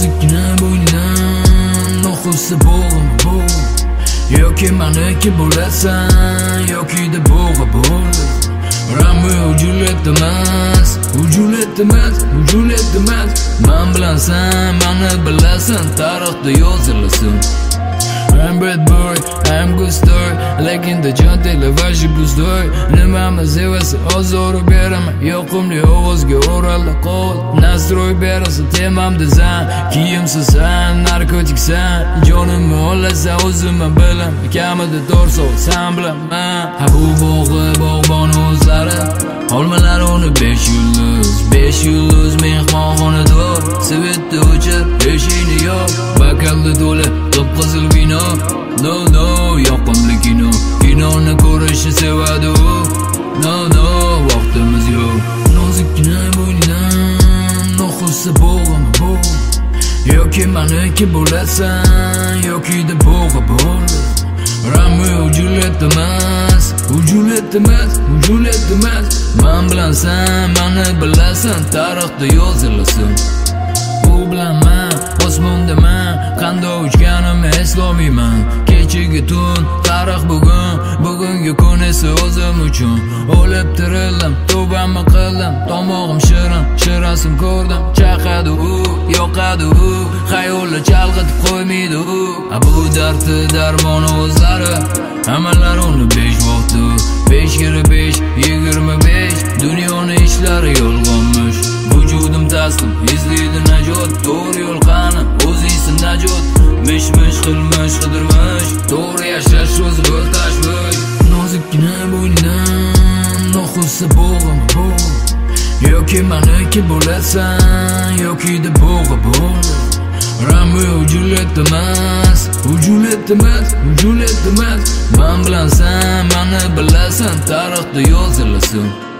nozikkina bo'ynidan noxusa bo'g'im yoki meniki bo'lasan yoki-da bo'g'a bo'ldi. Romeo Juliet emas, Juliet emas. Men bilan sen meni bilasan, tarixda yozilasan. I'm bad boy, I'm good story. Lekin de jon televaji buzdoy. Nimani sevasa ozor beraman. Yoqimli ovozga o'raldi qo'l. Nastroy berasa temamda zan. Kiyimsiz sen, narkotiksan. Jonimni olasan o'zimni bilan. Kamida torso sen bilan men. Ha bu bog'bon o'zlari. Olmalar uni 5 yulduz mehmonxonada. Svetni o'chir, eshikni yop. Bakalda to'la qip-qizil vino. No, yoqimli kino. Kinoni ko'rishni sevadi u. No, vaqtimiz yo'q. Nozikkina bo'ynidan noxusa bo'g'im yoki meniki bo'lasan yoki-da bo'g'a bo'ldi. Romeo Juliet emas, Juliet emas. Men bilan sen meni bilasan, tarixda yozilasan. U bilan men osmondaman, qanday uchganimni eslolmayman. Kechagi tun, tarix bugungi kun esa o'zim uchun. O'lib tirildim, tavbamni qildim, tomog'im shirasim ko'rdim. Chaqadi u, yoqadi u, xayolni chalg'itib qo'ymaydi u. Bu dardni darmoni o'zlari, hammalari uni 5 vaqti. 5 kira 5, 25. Dunyoning ishlari yolg'onmish. Vujudim taslim, izlaydi najot. To'g'ri yo'l qani, o'zingsin najot. Mish qilmish, qidirmish. To'g'ri yashash o'zi bir tashvish. Nozikkina bo'ynidan noxusa bo'g'im yoki meniki bo'lasan yoki-da bo'g'a bo'ldi. Romeo Juliet emas, Juliet emas. Men bilan sen meni bilasan, tarixda yozilasan.